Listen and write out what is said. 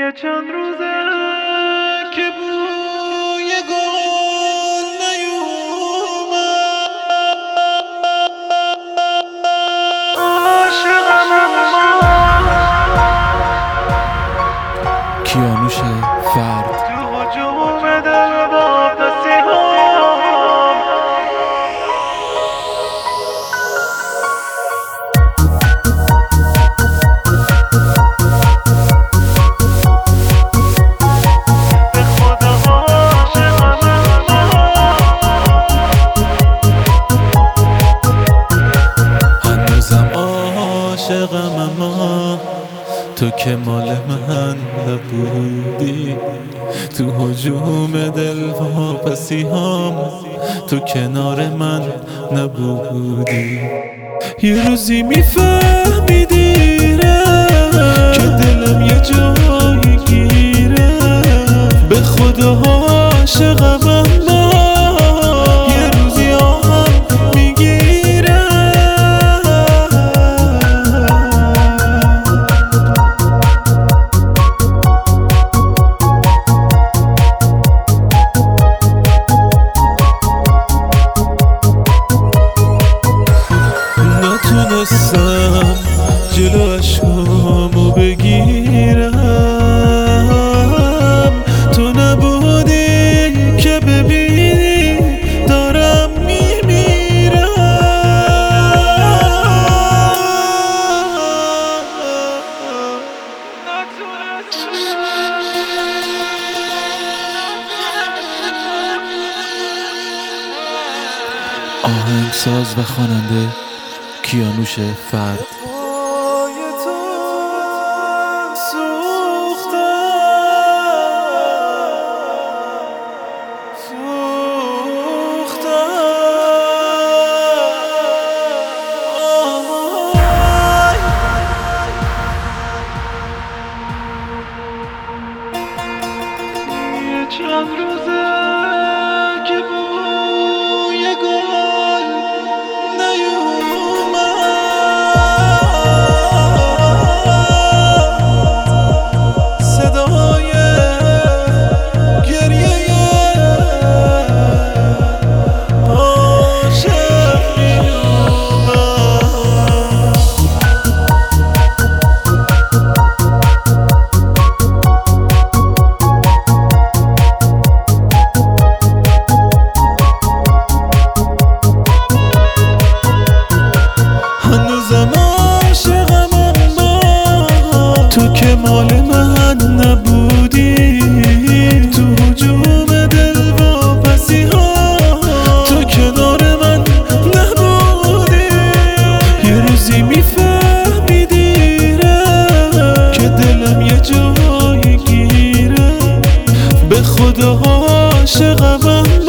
یه چند روزه که بوی گل نیومد، عاشقم کیانوش فرد تو هجوم دل واپسی هم. به خدا عاشقم هنوزم عاشقم، اما تو که مال من نبودی. تو هجوم دل واپسی هم تو کنار من نبودی. یه روزی میفهمیدی که دلم یه جایی گیره. به خدا عاشقم، اما یه روزی آهم میگیره. نتونستم جلو عشقامو بگیرم، تو نبودی که ببینی دارم میمیرم. آهنگساز و خواننده کیانوش فرد. پای تو سوختم، یه چند روزه که بوی گل نیومد، صدای گریه عاشق میومد. هنوزم عاشقم، اما تو که مال من نبودی. تو هجوم دل واپسی ها تو کنار من نبودی. یه روزی میفهمیدی که دلم یه جایی گیره. به خدا عاشقم،